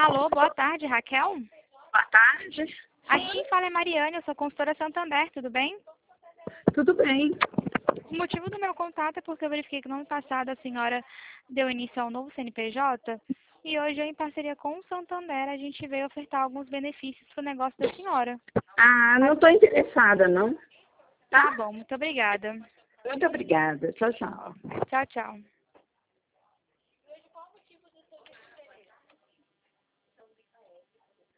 Alô, boa tarde, Raquel? Boa tarde. Aqui quem fala é Mariane, eu sou consultora Santander, tudo bem? Tudo bem. O motivo do meu contato é porque eu verifiquei que no ano passado a senhora deu início ao novo CNPJ e hoje, em parceria com o Santander, a gente veio ofertar alguns benefícios para o negócio da senhora. Não estou interessada, não. Tá bom, muito obrigada. Muito obrigada. Tchau, tchau. Tchau, tchau.